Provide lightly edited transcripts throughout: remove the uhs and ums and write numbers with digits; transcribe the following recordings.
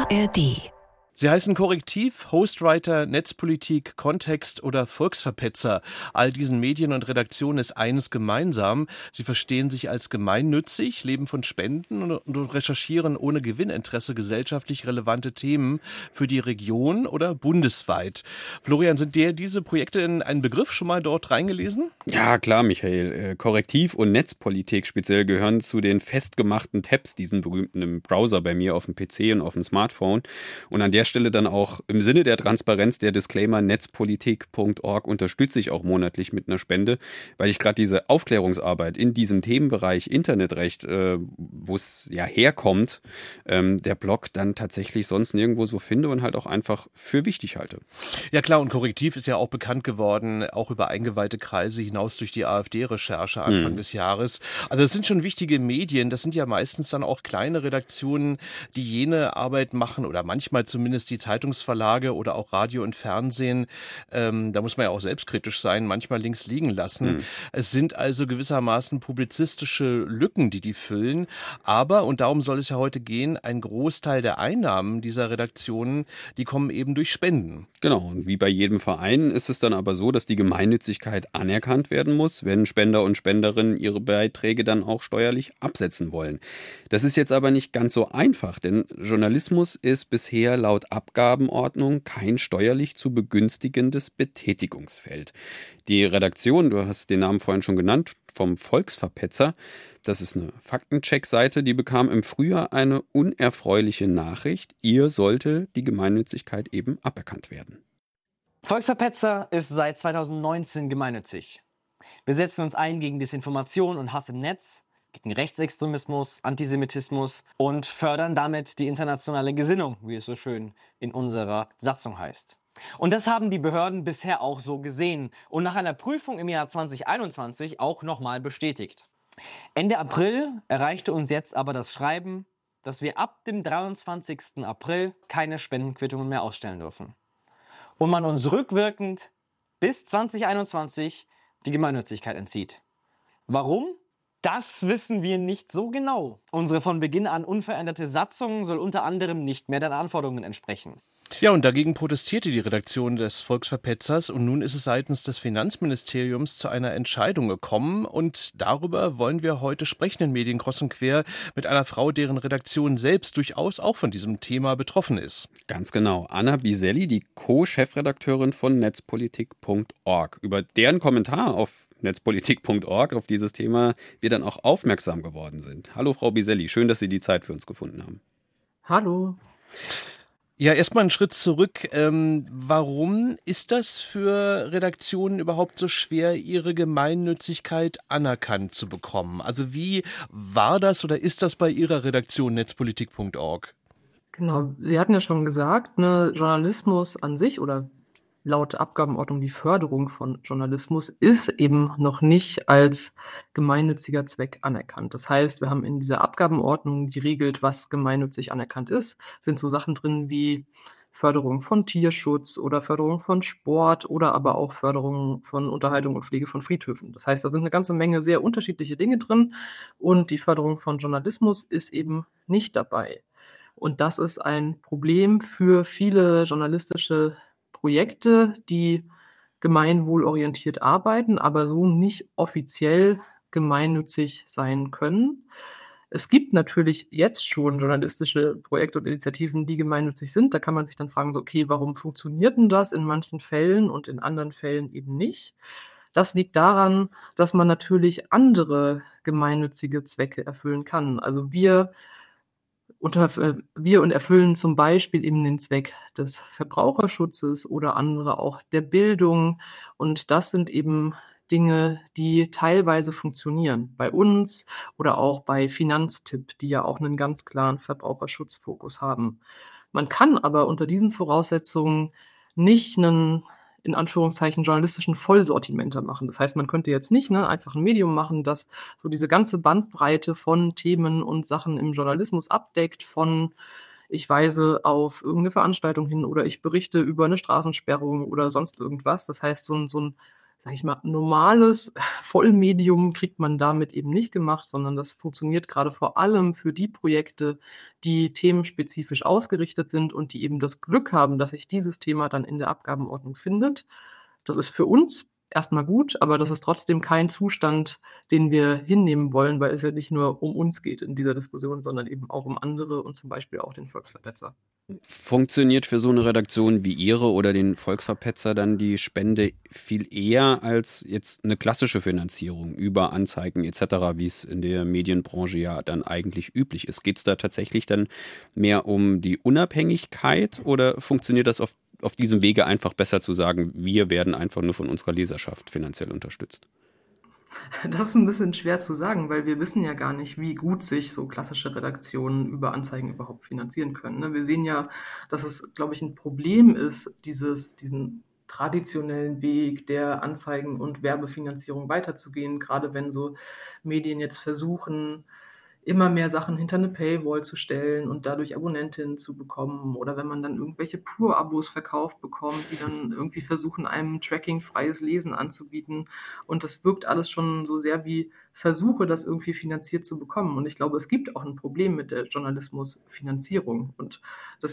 ARD. Sie heißen Korrektiv, Hostwriter, Netzpolitik, Kontext oder Volksverpetzer. All diesen Medien und Redaktionen ist eines gemeinsam. Sie verstehen sich als gemeinnützig, leben von Spenden und recherchieren ohne Gewinninteresse gesellschaftlich relevante Themen für die Region oder bundesweit. Florian, sind dir diese Projekte in einen Begriff schon mal dort reingelesen? Ja, klar, Michael. Korrektiv und Netzpolitik speziell gehören zu den festgemachten Tabs, diesen berühmten im Browser bei mir auf dem PC und auf dem Smartphone. Und an der Stelle dann auch im Sinne der Transparenz der Disclaimer: netzpolitik.org unterstütze ich auch monatlich mit einer Spende, weil ich gerade diese Aufklärungsarbeit in diesem Themenbereich Internetrecht, wo es ja herkommt, der Blog dann tatsächlich sonst nirgendwo so finde und halt auch einfach für wichtig halte. Ja klar, und Korrektiv ist ja auch bekannt geworden, auch über eingeweihte Kreise hinaus durch die AfD-Recherche Anfang des Jahres. Also das sind schon wichtige Medien, das sind ja meistens dann auch kleine Redaktionen, die jene Arbeit machen oder manchmal zumindest die Zeitungsverlage oder auch Radio und Fernsehen, da muss man ja auch selbstkritisch sein, manchmal links liegen lassen. Es sind also gewissermaßen publizistische Lücken, die füllen. Aber, und darum soll es ja heute gehen, ein Großteil der Einnahmen dieser Redaktionen, die kommen eben durch Spenden. Genau, und wie bei jedem Verein ist es dann aber so, dass die Gemeinnützigkeit anerkannt werden muss, wenn Spender und Spenderinnen ihre Beiträge dann auch steuerlich absetzen wollen. Das ist jetzt aber nicht ganz so einfach, denn Journalismus ist bisher laut Abgabenordnung kein steuerlich zu begünstigendes Betätigungsfeld. Die Redaktion, du hast den Namen vorhin schon genannt, vom Volksverpetzer, das ist eine Faktencheck-Seite, die bekam im Frühjahr eine unerfreuliche Nachricht. Ihr sollte die Gemeinnützigkeit eben aberkannt werden. Volksverpetzer ist seit 2019 gemeinnützig. Wir setzen uns ein gegen Desinformation und Hass im Netz, gegen Rechtsextremismus, Antisemitismus und fördern damit die internationale Gesinnung, wie es so schön in unserer Satzung heißt. Und das haben die Behörden bisher auch so gesehen und nach einer Prüfung im Jahr 2021 auch nochmal bestätigt. Ende April erreichte uns jetzt aber das Schreiben, dass wir ab dem 23. April keine Spendenquittungen mehr ausstellen dürfen. Und man uns rückwirkend bis 2021 die Gemeinnützigkeit entzieht. Warum? Das wissen wir nicht so genau. Unsere von Beginn an unveränderte Satzung soll unter anderem nicht mehr den Anforderungen entsprechen. Ja, und dagegen protestierte die Redaktion des Volksverpetzers und nun ist es seitens des Finanzministeriums zu einer Entscheidung gekommen und darüber wollen wir heute sprechen in Medien kreuz und quer mit einer Frau, deren Redaktion selbst durchaus auch von diesem Thema betroffen ist. Ganz genau, Anna Biselli, die Co-Chefredakteurin von netzpolitik.org. Über deren Kommentar auf netzpolitik.org auf dieses Thema wir dann auch aufmerksam geworden sind. Hallo Frau Biselli, schön, dass Sie die Zeit für uns gefunden haben. Hallo. Ja, erstmal einen Schritt zurück. Warum ist das für Redaktionen überhaupt so schwer, ihre Gemeinnützigkeit anerkannt zu bekommen? Also wie war das oder ist das bei Ihrer Redaktion netzpolitik.org? Genau, Sie hatten ja schon gesagt, ne, Journalismus an sich oder laut Abgabenordnung die Förderung von Journalismus ist eben noch nicht als gemeinnütziger Zweck anerkannt. Das heißt, wir haben in dieser Abgabenordnung, die regelt, was gemeinnützig anerkannt ist, sind so Sachen drin wie Förderung von Tierschutz oder Förderung von Sport oder aber auch Förderung von Unterhaltung und Pflege von Friedhöfen. Das heißt, da sind eine ganze Menge sehr unterschiedliche Dinge drin und die Förderung von Journalismus ist eben nicht dabei. Und das ist ein Problem für viele journalistische Projekte, die gemeinwohlorientiert arbeiten, aber so nicht offiziell gemeinnützig sein können. Es gibt natürlich jetzt schon journalistische Projekte und Initiativen, die gemeinnützig sind. Da kann man sich dann fragen, so, okay, warum funktioniert denn das in manchen Fällen und in anderen Fällen eben nicht? Das liegt daran, dass man natürlich andere gemeinnützige Zwecke erfüllen kann. Also wir erfüllen zum Beispiel eben den Zweck des Verbraucherschutzes oder andere auch der Bildung. Und das sind eben Dinge, die teilweise funktionieren. Bei uns oder auch bei Finanztipp, die ja auch einen ganz klaren Verbraucherschutzfokus haben. Man kann aber unter diesen Voraussetzungen nicht einen, in Anführungszeichen, journalistischen Vollsortimenter machen. Das heißt, man könnte jetzt nicht einfach ein Medium machen, das so diese ganze Bandbreite von Themen und Sachen im Journalismus abdeckt, von ich weise auf irgendeine Veranstaltung hin oder ich berichte über eine Straßensperrung oder sonst irgendwas. Das heißt, so ein sage ich mal, normales Vollmedium kriegt man damit eben nicht gemacht, sondern das funktioniert gerade vor allem für die Projekte, die themenspezifisch ausgerichtet sind und die eben das Glück haben, dass sich dieses Thema dann in der Abgabenordnung findet. Das ist für uns erstmal gut, aber das ist trotzdem kein Zustand, den wir hinnehmen wollen, weil es ja nicht nur um uns geht in dieser Diskussion, sondern eben auch um andere und zum Beispiel auch den Volksverpetzer. Funktioniert für so eine Redaktion wie Ihre oder den Volksverpetzer dann die Spende viel eher als jetzt eine klassische Finanzierung über Anzeigen etc., wie es in der Medienbranche ja dann eigentlich üblich ist? Geht es da tatsächlich dann mehr um die Unabhängigkeit oder funktioniert das auf diesem Wege einfach besser zu sagen, wir werden einfach nur von unserer Leserschaft finanziell unterstützt? Das ist ein bisschen schwer zu sagen, weil wir wissen ja gar nicht, wie gut sich so klassische Redaktionen über Anzeigen überhaupt finanzieren können. Ne? Wir sehen ja, dass es, glaube ich, ein Problem ist, diesen traditionellen Weg der Anzeigen- und Werbefinanzierung weiterzugehen, gerade wenn so Medien jetzt versuchen, immer mehr Sachen hinter eine Paywall zu stellen und dadurch Abonnentinnen zu bekommen oder wenn man dann irgendwelche Pur-Abos verkauft bekommt, die dann irgendwie versuchen, einem trackingfreies Lesen anzubieten und das wirkt alles schon so sehr wie Versuche, das irgendwie finanziert zu bekommen und ich glaube, es gibt auch ein Problem mit der Journalismusfinanzierung und das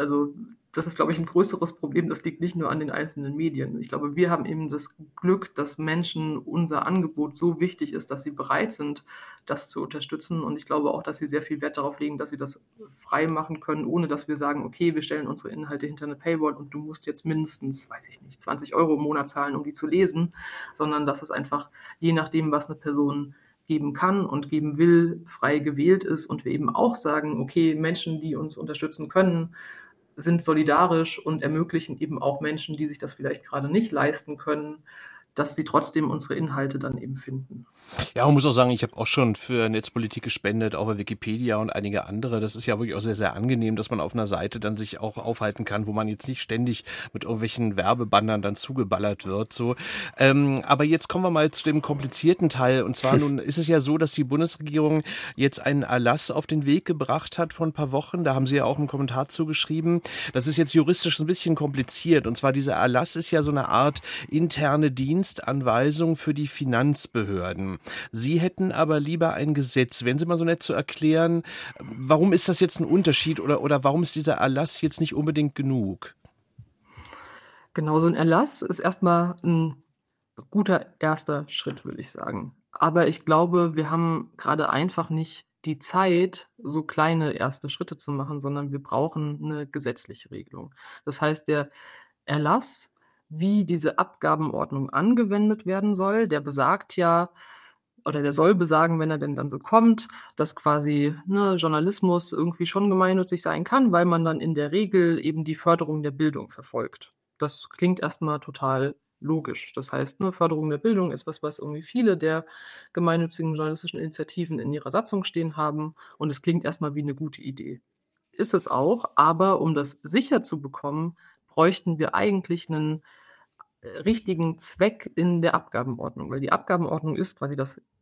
ist, glaube ich, ein größeres Problem, das liegt nicht nur an den einzelnen Medien. Ich glaube, wir haben eben das Glück, dass Menschen unser Angebot so wichtig ist, dass sie bereit sind, das zu unterstützen. Und ich glaube auch, dass sie sehr viel Wert darauf legen, dass sie das frei machen können, ohne dass wir sagen, okay, wir stellen unsere Inhalte hinter eine Paywall und du musst jetzt mindestens, weiß ich nicht, 20 € im Monat zahlen, um die zu lesen, sondern dass es einfach, je nachdem, was eine Person geben kann und geben will, frei gewählt ist und wir eben auch sagen, okay, Menschen, die uns unterstützen können, sind solidarisch und ermöglichen eben auch Menschen, die sich das vielleicht gerade nicht leisten können, dass sie trotzdem unsere Inhalte dann eben finden. Ja, man muss auch sagen, ich habe auch schon für Netzpolitik gespendet, auch bei Wikipedia und einige andere. Das ist ja wirklich auch sehr, sehr angenehm, dass man auf einer Seite dann sich auch aufhalten kann, wo man jetzt nicht ständig mit irgendwelchen Werbebannern dann zugeballert wird. So. Aber jetzt kommen wir mal zu dem komplizierten Teil. Und zwar nun ist es ja so, dass die Bundesregierung jetzt einen Erlass auf den Weg gebracht hat vor ein paar Wochen. Da haben Sie ja auch einen Kommentar zugeschrieben. Das ist jetzt juristisch ein bisschen kompliziert. Und zwar dieser Erlass ist ja so eine Art interne Dienstanweisung für die Finanzbehörden. Sie hätten aber lieber ein Gesetz. Wären Sie mal so nett zu erklären, warum ist das jetzt ein Unterschied oder warum ist dieser Erlass jetzt nicht unbedingt genug? Genau, so ein Erlass ist erstmal ein guter erster Schritt, würde ich sagen. Aber ich glaube, wir haben gerade einfach nicht die Zeit, so kleine erste Schritte zu machen, sondern wir brauchen eine gesetzliche Regelung. Das heißt, der Erlass, wie diese Abgabenordnung angewendet werden soll, der besagt ja, oder der soll besagen, wenn er denn dann so kommt, dass quasi Journalismus irgendwie schon gemeinnützig sein kann, weil man dann in der Regel eben die Förderung der Bildung verfolgt. Das klingt erstmal total logisch. Das heißt, Förderung der Bildung ist was irgendwie viele der gemeinnützigen journalistischen Initiativen in ihrer Satzung stehen haben und es klingt erstmal wie eine gute Idee. Ist es auch, aber um das sicher zu bekommen, bräuchten wir eigentlich einen richtigen Zweck in der Abgabenordnung, weil die Abgabenordnung ist quasi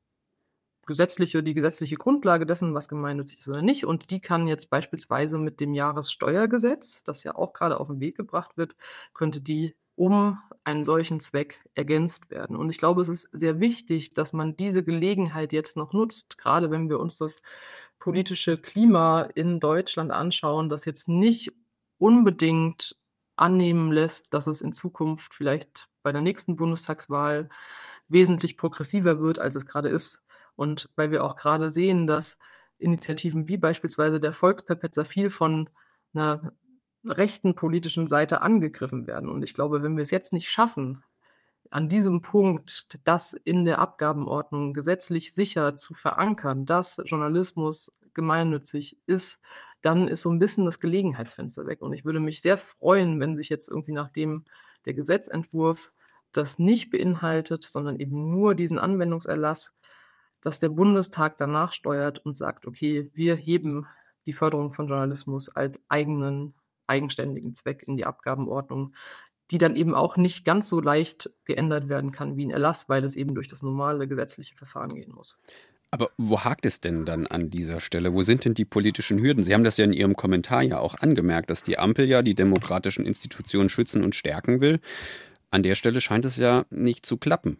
die gesetzliche Grundlage dessen, was gemeinnützig ist oder nicht. Und die kann jetzt beispielsweise mit dem Jahressteuergesetz, das ja auch gerade auf den Weg gebracht wird, könnte die um einen solchen Zweck ergänzt werden. Und ich glaube, es ist sehr wichtig, dass man diese Gelegenheit jetzt noch nutzt, gerade wenn wir uns das politische Klima in Deutschland anschauen, das jetzt nicht unbedingt annehmen lässt, dass es in Zukunft vielleicht bei der nächsten Bundestagswahl wesentlich progressiver wird, als es gerade ist. Und weil wir auch gerade sehen, dass Initiativen wie beispielsweise der Volksverpetzer viel von einer rechten politischen Seite angegriffen werden. Und ich glaube, wenn wir es jetzt nicht schaffen, an diesem Punkt das in der Abgabenordnung gesetzlich sicher zu verankern, dass Journalismus gemeinnützig ist, dann ist so ein bisschen das Gelegenheitsfenster weg. Und ich würde mich sehr freuen, wenn sich jetzt irgendwie nachdem der Gesetzentwurf das nicht beinhaltet, sondern eben nur diesen Anwendungserlass, dass der Bundestag danach steuert und sagt, okay, wir heben die Förderung von Journalismus als eigenständigen Zweck in die Abgabenordnung, die dann eben auch nicht ganz so leicht geändert werden kann wie ein Erlass, weil es eben durch das normale gesetzliche Verfahren gehen muss. Aber wo hakt es denn dann an dieser Stelle? Wo sind denn die politischen Hürden? Sie haben das ja in Ihrem Kommentar ja auch angemerkt, dass die Ampel ja die demokratischen Institutionen schützen und stärken will. an der Stelle scheint es ja nicht zu klappen.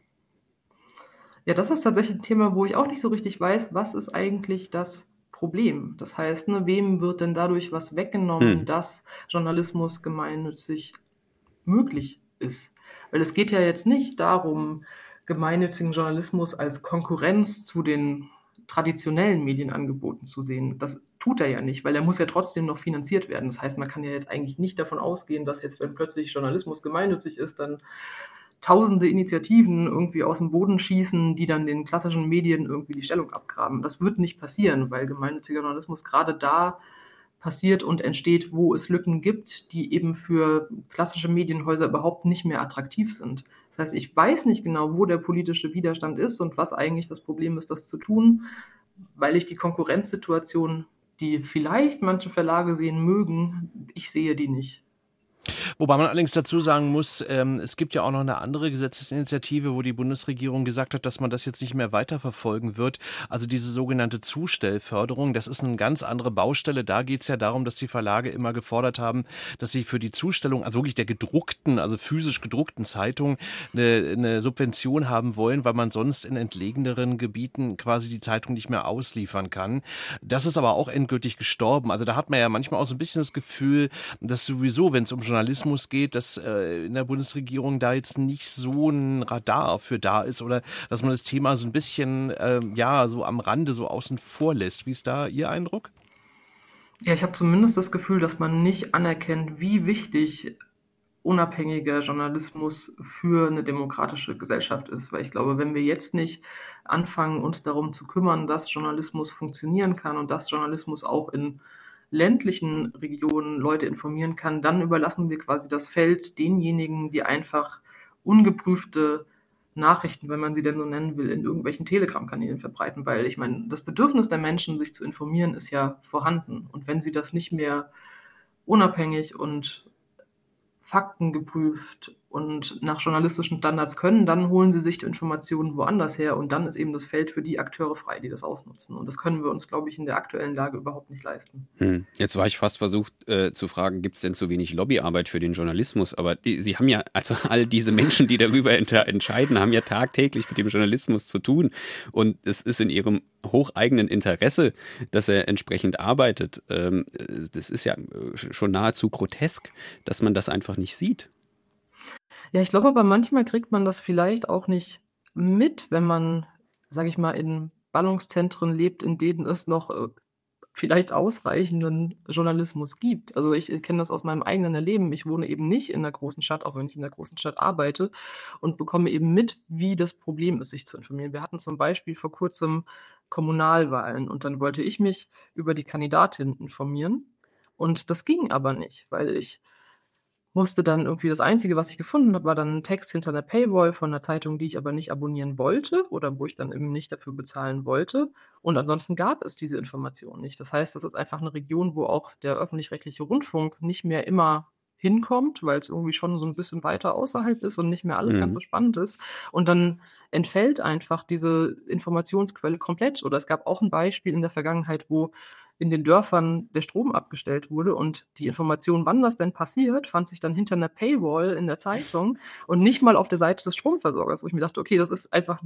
Ja, das ist tatsächlich ein Thema, wo ich auch nicht so richtig weiß, was ist eigentlich das Problem? Das heißt, ne, wem wird denn dadurch was weggenommen, dass Journalismus gemeinnützig möglich ist? Weil es geht ja jetzt nicht darum, gemeinnützigen Journalismus als Konkurrenz zu den traditionellen Medienangeboten zu sehen. Das tut er ja nicht, weil er muss ja trotzdem noch finanziert werden. Das heißt, man kann ja jetzt eigentlich nicht davon ausgehen, dass jetzt, wenn plötzlich Journalismus gemeinnützig ist, dann tausende Initiativen irgendwie aus dem Boden schießen, die dann den klassischen Medien irgendwie die Stellung abgraben. Das wird nicht passieren, weil gemeinnütziger Journalismus gerade da passiert und entsteht, wo es Lücken gibt, die eben für klassische Medienhäuser überhaupt nicht mehr attraktiv sind. Das heißt, ich weiß nicht genau, wo der politische Widerstand ist und was eigentlich das Problem ist, das zu tun, weil ich die Konkurrenzsituation, die vielleicht manche Verlage sehen mögen, ich sehe die nicht. Wobei man allerdings dazu sagen muss, es gibt ja auch noch eine andere Gesetzesinitiative, wo die Bundesregierung gesagt hat, dass man das jetzt nicht mehr weiterverfolgen wird. Also diese sogenannte Zustellförderung, das ist eine ganz andere Baustelle. Da geht es ja darum, dass die Verlage immer gefordert haben, dass sie für die Zustellung, also wirklich der gedruckten, also physisch gedruckten Zeitung eine Subvention haben wollen, weil man sonst in entlegeneren Gebieten quasi die Zeitung nicht mehr ausliefern kann. Das ist aber auch endgültig gestorben. Also da hat man ja manchmal auch so ein bisschen das Gefühl, dass sowieso, wenn es um Journalismus geht, dass in der Bundesregierung da jetzt nicht so ein Radar für da ist oder dass man das Thema so ein bisschen so am Rande so außen vor lässt. Wie ist da Ihr Eindruck? Ja, ich habe zumindest das Gefühl, dass man nicht anerkennt, wie wichtig unabhängiger Journalismus für eine demokratische Gesellschaft ist. Weil ich glaube, wenn wir jetzt nicht anfangen, uns darum zu kümmern, dass Journalismus funktionieren kann und dass Journalismus auch in ländlichen Regionen Leute informieren kann, dann überlassen wir quasi das Feld denjenigen, die einfach ungeprüfte Nachrichten, wenn man sie denn so nennen will, in irgendwelchen Telegram-Kanälen verbreiten. Weil ich meine, das Bedürfnis der Menschen, sich zu informieren, ist ja vorhanden. Und wenn sie das nicht mehr unabhängig und faktengeprüft und nach journalistischen Standards können, dann holen sie sich die Informationen woanders her und dann ist eben das Feld für die Akteure frei, die das ausnutzen. Und das können wir uns, glaube ich, in der aktuellen Lage überhaupt nicht leisten. Jetzt war ich fast versucht zu fragen, gibt es denn zu wenig Lobbyarbeit für den Journalismus? Aber Sie haben ja, also all diese Menschen, die darüber entscheiden, haben ja tagtäglich mit dem Journalismus zu tun. Und es ist in ihrem hocheigenen Interesse, dass er entsprechend arbeitet. Das ist ja schon nahezu grotesk, dass man das einfach nicht sieht. Ja, ich glaube aber manchmal kriegt man das vielleicht auch nicht mit, wenn man, sage ich mal, in Ballungszentren lebt, in denen es noch vielleicht ausreichenden Journalismus gibt. Also ich kenne das aus meinem eigenen Erleben. Ich wohne eben nicht in einer großen Stadt, auch wenn ich in einer großen Stadt arbeite und bekomme eben mit, wie das Problem ist, sich zu informieren. Wir hatten zum Beispiel vor kurzem Kommunalwahlen und dann wollte ich mich über die Kandidatin informieren und das ging aber nicht, weil ich musste dann irgendwie das Einzige, was ich gefunden habe, war dann ein Text hinter einer Paywall von einer Zeitung, die ich aber nicht abonnieren wollte oder wo ich dann eben nicht dafür bezahlen wollte. Und ansonsten gab es diese Information nicht. Das heißt, das ist einfach eine Region, wo auch der öffentlich-rechtliche Rundfunk nicht mehr immer hinkommt, weil es irgendwie schon so ein bisschen weiter außerhalb ist und nicht mehr alles ganz so spannend ist. Und dann entfällt einfach diese Informationsquelle komplett. Oder es gab auch ein Beispiel in der Vergangenheit, wo in den Dörfern der Strom abgestellt wurde und die Information, wann das denn passiert, fand sich dann hinter einer Paywall in der Zeitung und nicht mal auf der Seite des Stromversorgers, wo ich mir dachte, okay, das ist einfach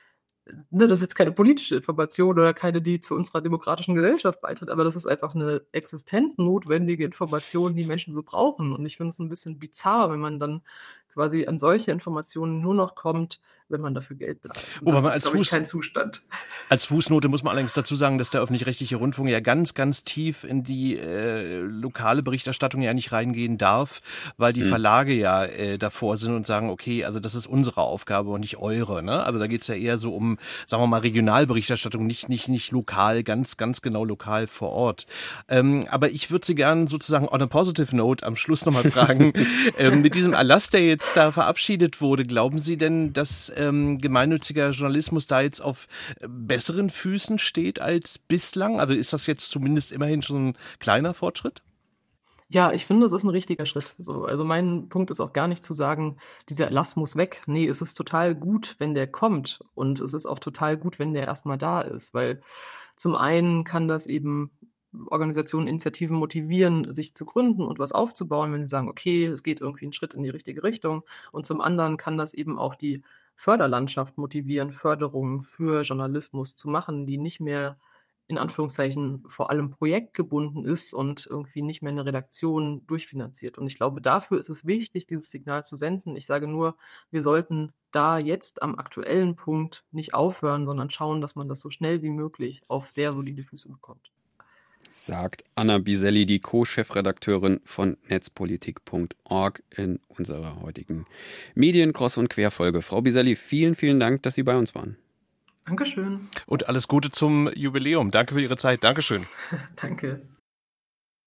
das ist jetzt keine politische Information oder keine, die zu unserer demokratischen Gesellschaft beitritt, aber das ist einfach eine existenznotwendige Information, die Menschen so brauchen. Und ich finde es ein bisschen bizarr, wenn man dann quasi an solche Informationen nur noch kommt, wenn man dafür Geld bezahlt. Wobei man Das ist, glaube ich, kein Zustand. Als Fußnote muss man allerdings dazu sagen, dass der öffentlich-rechtliche Rundfunk ja ganz, ganz tief in die lokale Berichterstattung ja nicht reingehen darf, weil die Verlage ja davor sind und sagen, okay, also das ist unsere Aufgabe und nicht eure. Ne? Also da geht's ja eher so um, sagen wir mal, Regionalberichterstattung, nicht lokal, ganz, ganz genau lokal vor Ort. Aber ich würde Sie gerne sozusagen on a positive note am Schluss nochmal fragen, mit diesem Erlass, der jetzt da verabschiedet wurde, glauben Sie denn, dass gemeinnütziger Journalismus da jetzt auf besseren Füßen steht als bislang? Also ist das jetzt zumindest immerhin schon ein kleiner Fortschritt? Ja, ich finde, das ist ein richtiger Schritt. So, also mein Punkt ist auch gar nicht zu sagen, dieser Erlass muss weg. Nee, es ist total gut, wenn der kommt. Und es ist auch total gut, wenn der erstmal da ist. Weil zum einen kann das eben Organisationen, Initiativen motivieren, sich zu gründen und was aufzubauen, wenn sie sagen, okay, es geht irgendwie einen Schritt in die richtige Richtung. Und zum anderen kann das eben auch die Förderlandschaft motivieren, Förderungen für Journalismus zu machen, die nicht mehr in Anführungszeichen vor allem projektgebunden ist und irgendwie nicht mehr eine Redaktion durchfinanziert. Und ich glaube, dafür ist es wichtig, dieses Signal zu senden. Ich sage nur, wir sollten da jetzt am aktuellen Punkt nicht aufhören, sondern schauen, dass man das so schnell wie möglich auf sehr solide Füße bekommt. Sagt Anna Biselli, die Co-Chefredakteurin von netzpolitik.org in unserer heutigen Medien-Cross- und Querfolge. Frau Biselli, vielen, vielen Dank, dass Sie bei uns waren. Dankeschön. Und alles Gute zum Jubiläum. Danke für Ihre Zeit. Dankeschön. Danke.